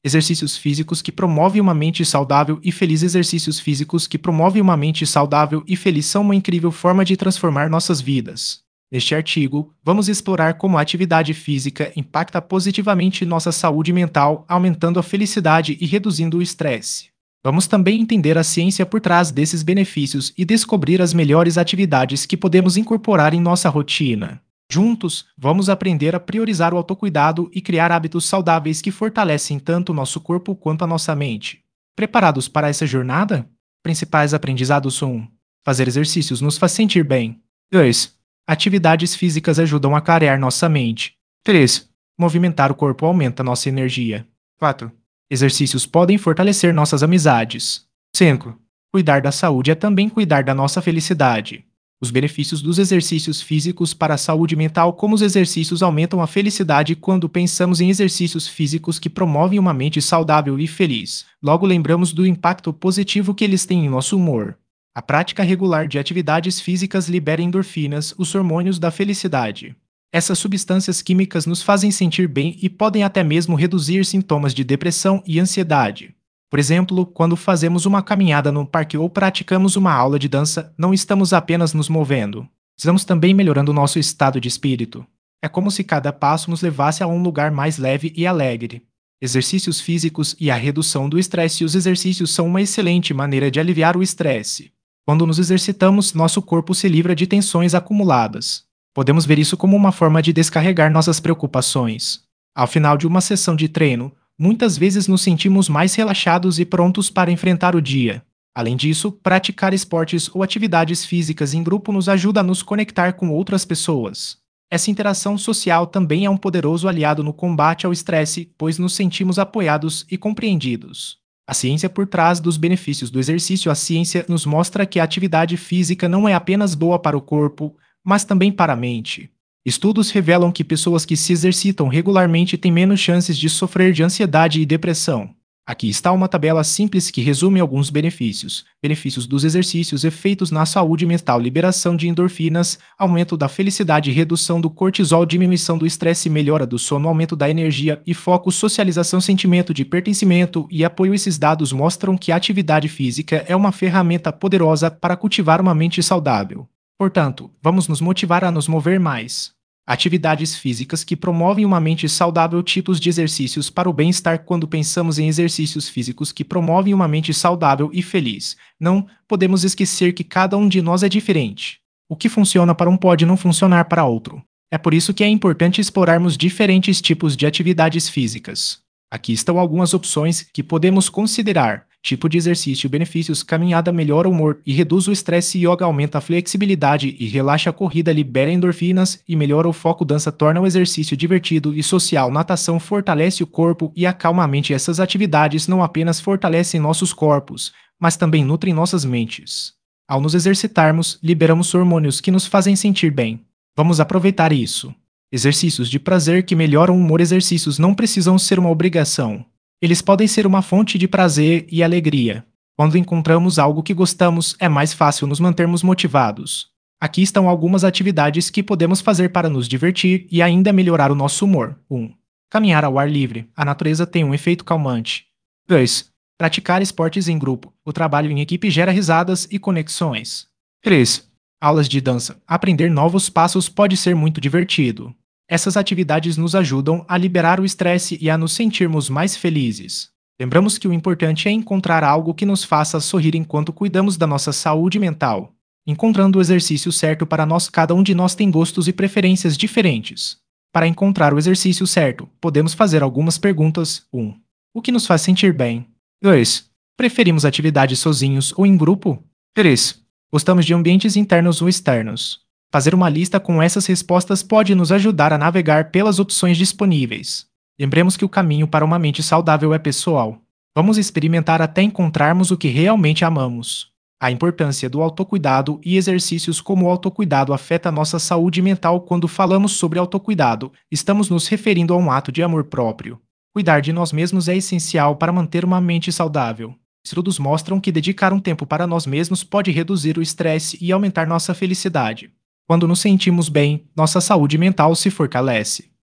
Exercícios físicos que promovem uma mente saudável e feliz. Exercícios físicos que promovem uma mente saudável e feliz são uma incrível forma de transformar nossas vidas. Neste artigo, vamos explorar como a atividade física impacta positivamente nossa saúde mental, aumentando a felicidade e reduzindo o estresse. Vamos também entender a ciência por trás desses benefícios e descobrir as melhores atividades que podemos incorporar em nossa rotina. Juntos, vamos aprender a priorizar o autocuidado e criar hábitos saudáveis que fortalecem tanto o nosso corpo quanto a nossa mente. Preparados para essa jornada? Principais aprendizados são: 1. Fazer exercícios nos faz sentir bem. 2. Atividades físicas ajudam a clarear nossa mente. 3. Movimentar o corpo aumenta nossa energia. 4. Exercícios podem fortalecer nossas amizades. 5. Cuidar da saúde é também cuidar da nossa felicidade. Os benefícios dos exercícios físicos para a saúde mental. Como os exercícios aumentam a felicidade quando pensamos em exercícios físicos que promovem uma mente saudável e feliz. Logo lembramos do impacto positivo que eles têm em nosso humor. A prática regular de atividades físicas libera endorfinas, os hormônios da felicidade. Essas substâncias químicas nos fazem sentir bem e podem até mesmo reduzir sintomas de depressão e ansiedade. Por exemplo, quando fazemos uma caminhada no parque ou praticamos uma aula de dança, não estamos apenas nos movendo. Estamos também melhorando nosso estado de espírito. É como se cada passo nos levasse a um lugar mais leve e alegre. Exercícios físicos e a redução do estresse. Os exercícios são uma excelente maneira de aliviar o estresse. Quando nos exercitamos, nosso corpo se livra de tensões acumuladas. Podemos ver isso como uma forma de descarregar nossas preocupações. Ao final de uma sessão de treino, muitas vezes nos sentimos mais relaxados e prontos para enfrentar o dia. Além disso, praticar esportes ou atividades físicas em grupo nos ajuda a nos conectar com outras pessoas. Essa interação social também é um poderoso aliado no combate ao estresse, pois nos sentimos apoiados e compreendidos. A ciência por trás dos benefícios do exercício. A ciência nos mostra que a atividade física não é apenas boa para o corpo, mas também para a mente. Estudos revelam que pessoas que se exercitam regularmente têm menos chances de sofrer de ansiedade e depressão. Aqui está uma tabela simples que resume alguns benefícios. Benefícios dos exercícios: efeitos na saúde mental, liberação de endorfinas, aumento da felicidade, redução do cortisol, diminuição do estresse, melhora do sono, aumento da energia e foco, socialização, sentimento de pertencimento e apoio. Esses dados mostram que a atividade física é uma ferramenta poderosa para cultivar uma mente saudável. Portanto, vamos nos motivar a nos mover mais. Atividades físicas que promovem uma mente saudável. Tipos de exercícios para o bem-estar. Quando pensamos em exercícios físicos que promovem uma mente saudável e feliz, não podemos esquecer que cada um de nós é diferente. O que funciona para um pode não funcionar para outro. É por isso que é importante explorarmos diferentes tipos de atividades físicas. Aqui estão algumas opções que podemos considerar. Tipo de exercício: benefícios: caminhada melhora o humor e reduz o estresse. Yoga aumenta a flexibilidade e relaxa. A corrida libera endorfinas e melhora o foco. Dança torna o exercício divertido e social. Natação fortalece o corpo e acalma a mente. Essas atividades não apenas fortalecem nossos corpos, mas também nutrem nossas mentes. Ao nos exercitarmos, liberamos hormônios que nos fazem sentir bem. Vamos aproveitar isso. Exercícios de prazer que melhoram o humor. Exercícios não precisam ser uma obrigação. Eles podem ser uma fonte de prazer e alegria. Quando encontramos algo que gostamos, é mais fácil nos mantermos motivados. Aqui estão algumas atividades que podemos fazer para nos divertir e ainda melhorar o nosso humor. 1. Caminhar ao ar livre. A natureza tem um efeito calmante. 2. Praticar esportes em grupo. O trabalho em equipe gera risadas e conexões. 3. Aulas de dança. Aprender novos passos pode ser muito divertido. Essas atividades nos ajudam a liberar o estresse e a nos sentirmos mais felizes. Lembramos que o importante é encontrar algo que nos faça sorrir enquanto cuidamos da nossa saúde mental. Encontrando o exercício certo para nós. Cada um de nós tem gostos e preferências diferentes. Para encontrar o exercício certo, podemos fazer algumas perguntas. 1. O que nos faz sentir bem? 2. Preferimos atividades sozinhos ou em grupo? 3. Gostamos de ambientes internos ou externos? Fazer uma lista com essas respostas pode nos ajudar a navegar pelas opções disponíveis. Lembremos que o caminho para uma mente saudável é pessoal. Vamos experimentar até encontrarmos o que realmente amamos. A importância do autocuidado e exercícios. Como o autocuidado afeta nossa saúde mental. Quando falamos sobre autocuidado, estamos nos referindo a um ato de amor próprio. Cuidar de nós mesmos é essencial para manter uma mente saudável. Estudos mostram que dedicar um tempo para nós mesmos pode reduzir o estresse e aumentar nossa felicidade. Quando nos sentimos bem, nossa saúde mental se fortalece.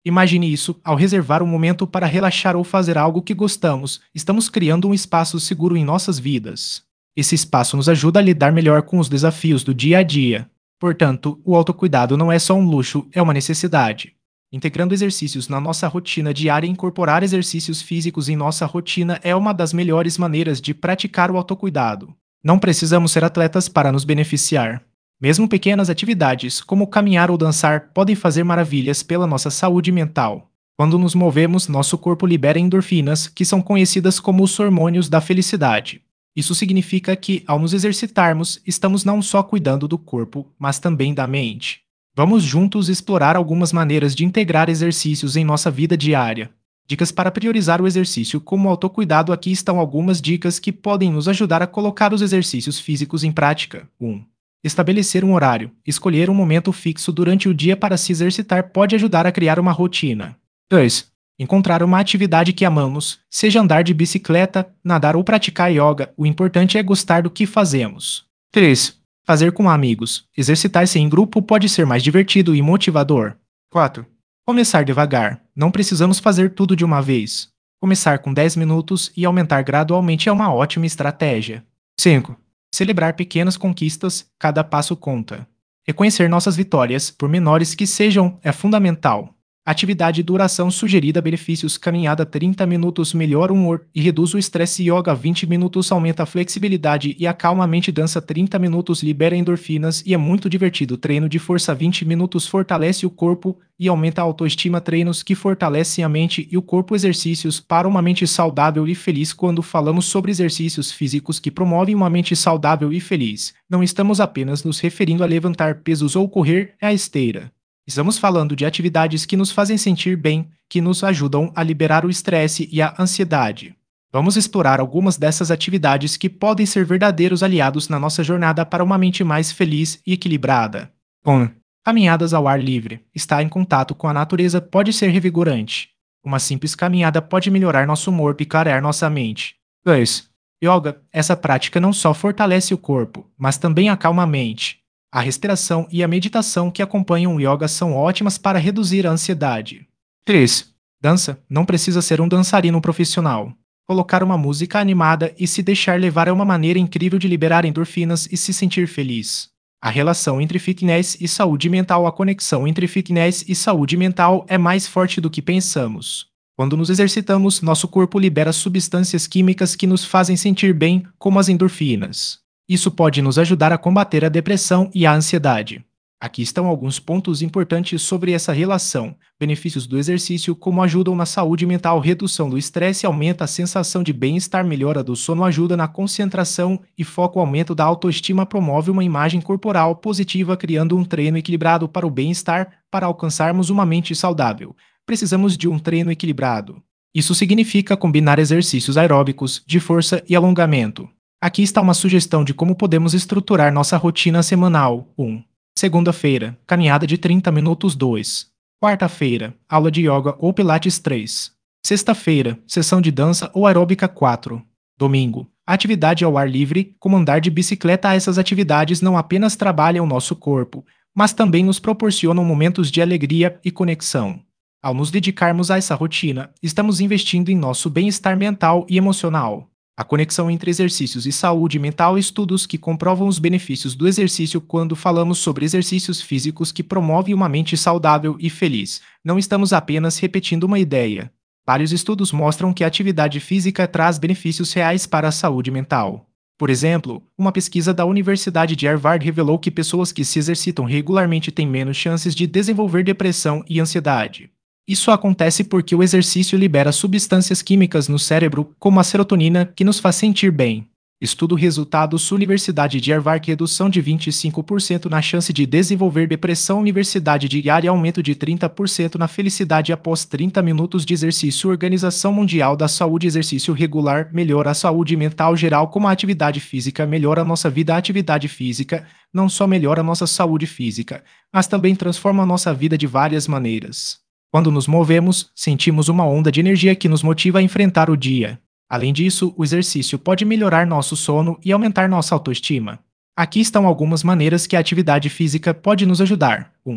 Imagine isso, ao reservar um momento para relaxar ou fazer algo que gostamos, estamos criando um espaço seguro em nossas vidas. Esse espaço nos ajuda a lidar melhor com os desafios do dia a dia. Portanto, o autocuidado não é só um luxo, é uma necessidade. Integrando exercícios na nossa rotina diária, incorporar exercícios físicos em nossa rotina é uma das melhores maneiras de praticar o autocuidado. Não precisamos ser atletas para nos beneficiar. Mesmo pequenas atividades, como caminhar ou dançar, podem fazer maravilhas pela nossa saúde mental. Quando nos movemos, nosso corpo libera endorfinas, que são conhecidas como os hormônios da felicidade. Isso significa que, ao nos exercitarmos, estamos não só cuidando do corpo, mas também da mente. Vamos juntos explorar algumas maneiras de integrar exercícios em nossa vida diária. Dicas para priorizar o exercício como autocuidado. Aqui estão algumas dicas que podem nos ajudar a colocar os exercícios físicos em prática. 1. Estabelecer um horário. Escolher um momento fixo durante o dia para se exercitar pode ajudar a criar uma rotina. 2. Encontrar uma atividade que amamos, seja andar de bicicleta, nadar ou praticar yoga, o importante é gostar do que fazemos. 3. Fazer com amigos. Exercitar-se em grupo pode ser mais divertido e motivador. 4. Começar devagar. Não precisamos fazer tudo de uma vez. Começar com 10 minutos e aumentar gradualmente é uma ótima estratégia. 5. Celebrar pequenas conquistas, cada passo conta. Reconhecer nossas vitórias, por menores que sejam, é fundamental. Atividade e duração sugerida: benefícios: caminhada 30 minutos melhora o humor e reduz o estresse, yoga 20 minutos aumenta a flexibilidade e acalma a mente, dança 30 minutos libera endorfinas e é muito divertido, treino de força 20 minutos fortalece o corpo e aumenta a autoestima, treinos que fortalecem a mente e o corpo, exercícios para uma mente saudável e feliz. Quando falamos sobre exercícios físicos que promovem uma mente saudável e feliz, não estamos apenas nos referindo a levantar pesos ou correr a esteira. Estamos falando de atividades que nos fazem sentir bem, que nos ajudam a liberar o estresse e a ansiedade. Vamos explorar algumas dessas atividades que podem ser verdadeiros aliados na nossa jornada para uma mente mais feliz e equilibrada. 1. Caminhadas ao ar livre. Estar em contato com a natureza pode ser revigorante. Uma simples caminhada pode melhorar nosso humor e clarear nossa mente. 2. Yoga. Essa prática não só fortalece o corpo, mas também acalma a mente. A respiração e a meditação que acompanham o yoga são ótimas para reduzir a ansiedade. 3. Dança. Não precisa ser um dançarino profissional. Colocar uma música animada e se deixar levar é uma maneira incrível de liberar endorfinas e se sentir feliz. A relação entre fitness e saúde mental. A conexão entre fitness e saúde mental é mais forte do que pensamos. Quando nos exercitamos, nosso corpo libera substâncias químicas que nos fazem sentir bem, como as endorfinas. Isso pode nos ajudar a combater a depressão e a ansiedade. Aqui estão alguns pontos importantes sobre essa relação. Benefícios do exercício: como ajudam na saúde mental, redução do estresse, aumenta a sensação de bem-estar, melhora do sono, ajuda na concentração e foco, aumento da autoestima, promove uma imagem corporal positiva, criando um treino equilibrado para o bem-estar. Para alcançarmos uma mente saudável, precisamos de um treino equilibrado. Isso significa combinar exercícios aeróbicos, de força e alongamento. Aqui está uma sugestão de como podemos estruturar nossa rotina semanal. 1. Segunda-feira, caminhada de 30 minutos 2. Quarta-feira, aula de yoga ou pilates 3. Sexta-feira, sessão de dança ou aeróbica 4. Domingo, atividade ao ar livre, como andar de bicicleta. Essas atividades não apenas trabalham nosso corpo, mas também nos proporcionam momentos de alegria e conexão. Ao nos dedicarmos a essa rotina, estamos investindo em nosso bem-estar mental e emocional. A conexão entre exercícios e saúde mental. Estudos que comprovam os benefícios do exercício. Quando falamos sobre exercícios físicos que promovem uma mente saudável e feliz, não estamos apenas repetindo uma ideia. Vários estudos mostram que a atividade física traz benefícios reais para a saúde mental. Por exemplo, uma pesquisa da Universidade de Harvard revelou que pessoas que se exercitam regularmente têm menos chances de desenvolver depressão e ansiedade. Isso acontece porque o exercício libera substâncias químicas no cérebro, como a serotonina, que nos faz sentir bem. Estudo resultados: Universidade de Harvard, redução de 25% na chance de desenvolver depressão. Universidade de Yale, aumento de 30% na felicidade após 30 minutos de exercício. Organização Mundial da Saúde: exercício regular melhora a saúde mental geral. Como a atividade física melhora a nossa vida. A atividade física não só melhora a nossa saúde física, mas também transforma a nossa vida de várias maneiras. Quando nos movemos, sentimos uma onda de energia que nos motiva a enfrentar o dia. Além disso, o exercício pode melhorar nosso sono e aumentar nossa autoestima. Aqui estão algumas maneiras que a atividade física pode nos ajudar. 1.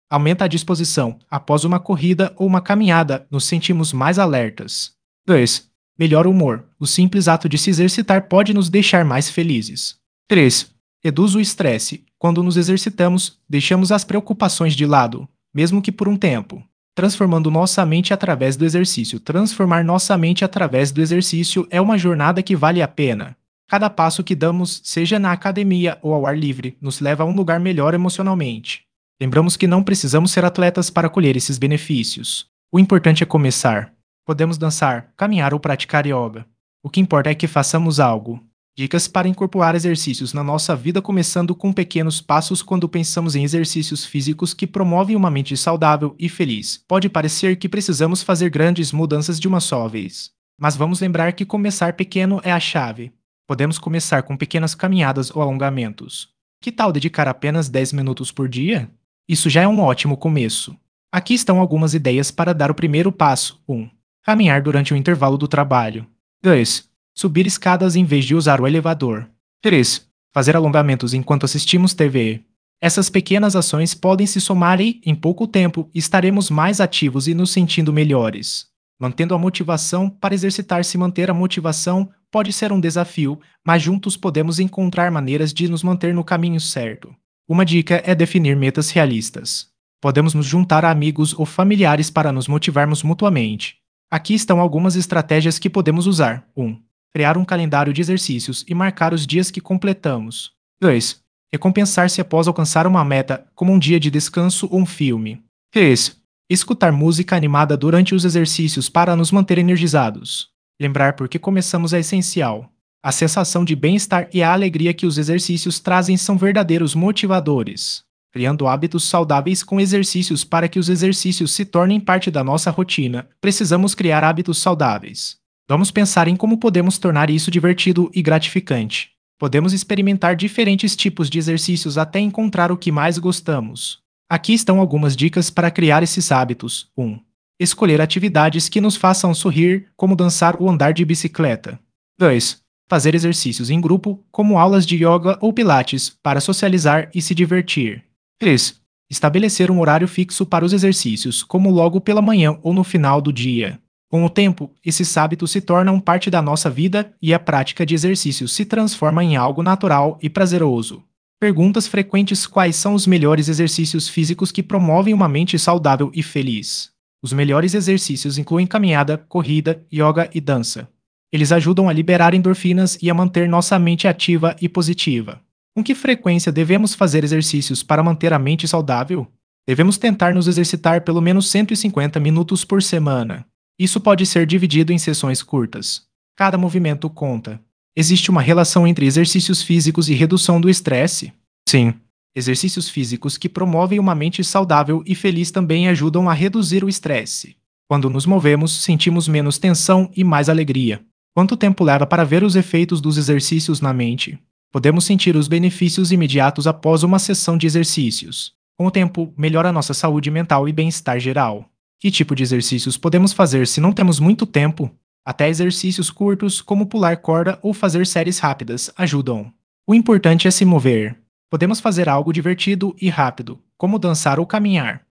Aumenta a disposição. Após uma corrida ou uma caminhada, nos sentimos mais alertas. 2. Melhora o humor. O simples ato de se exercitar pode nos deixar mais felizes. 3. Reduz o estresse. Quando nos exercitamos, deixamos as preocupações de lado, mesmo que por um tempo. Transformando nossa mente através do exercício. Transformar nossa mente através do exercício é uma jornada que vale a pena. Cada passo que damos, seja na academia ou ao ar livre, nos leva a um lugar melhor emocionalmente. Lembramos que não precisamos ser atletas para colher esses benefícios. O importante é começar. Podemos dançar, caminhar ou praticar yoga. O que importa é que façamos algo. Dicas para incorporar exercícios na nossa vida, começando com pequenos passos. Quando pensamos em exercícios físicos que promovem uma mente saudável e feliz, pode parecer que precisamos fazer grandes mudanças de uma só vez. Mas vamos lembrar que começar pequeno é a chave. Podemos começar com pequenas caminhadas ou alongamentos. Que tal dedicar apenas 10 minutos por dia? Isso já é um ótimo começo. Aqui estão algumas ideias para dar o primeiro passo. 1. Caminhar durante o intervalo do trabalho. 2. Subir escadas em vez de usar o elevador. 3. Fazer alongamentos enquanto assistimos TV. Essas pequenas ações podem se somar e, em pouco tempo, estaremos mais ativos e nos sentindo melhores. Mantendo a motivação para exercitar-se. Manter a motivação pode ser um desafio, mas juntos podemos encontrar maneiras de nos manter no caminho certo. Uma dica é definir metas realistas. Podemos nos juntar a amigos ou familiares para nos motivarmos mutuamente. Aqui estão algumas estratégias que podemos usar. 1. Criar um calendário de exercícios e marcar os dias que completamos. 2. Recompensar-se após alcançar uma meta, como um dia de descanso ou um filme. 3. Escutar música animada durante os exercícios para nos manter energizados. Lembrar por que começamos é essencial. A sensação de bem-estar e a alegria que os exercícios trazem são verdadeiros motivadores. Criando hábitos saudáveis com exercícios. Para que os exercícios se tornem parte da nossa rotina, precisamos criar hábitos saudáveis. Vamos pensar em como podemos tornar isso divertido e gratificante. Podemos experimentar diferentes tipos de exercícios até encontrar o que mais gostamos. Aqui estão algumas dicas para criar esses hábitos. 1. Escolher atividades que nos façam sorrir, como dançar ou andar de bicicleta. 2. Fazer exercícios em grupo, como aulas de yoga ou pilates, para socializar e se divertir. 3. Estabelecer um horário fixo para os exercícios, como logo pela manhã ou no final do dia. Com o tempo, esses hábitos se tornam parte da nossa vida e a prática de exercícios se transforma em algo natural e prazeroso. Perguntas frequentes: quais são os melhores exercícios físicos que promovem uma mente saudável e feliz? Os melhores exercícios incluem caminhada, corrida, yoga e dança. Eles ajudam a liberar endorfinas e a manter nossa mente ativa e positiva. Com que frequência devemos fazer exercícios para manter a mente saudável? Devemos tentar nos exercitar pelo menos 150 minutos por semana. Isso pode ser dividido em sessões curtas. Cada movimento conta. Existe uma relação entre exercícios físicos e redução do estresse? Sim. Exercícios físicos que promovem uma mente saudável e feliz também ajudam a reduzir o estresse. Quando nos movemos, sentimos menos tensão e mais alegria. Quanto tempo leva para ver os efeitos dos exercícios na mente? Podemos sentir os benefícios imediatos após uma sessão de exercícios. Com o tempo, melhora nossa saúde mental e bem-estar geral. Que tipo de exercícios podemos fazer se não temos muito tempo? Até exercícios curtos, como pular corda ou fazer séries rápidas, ajudam. O importante é se mover. Podemos fazer algo divertido e rápido, como dançar ou caminhar.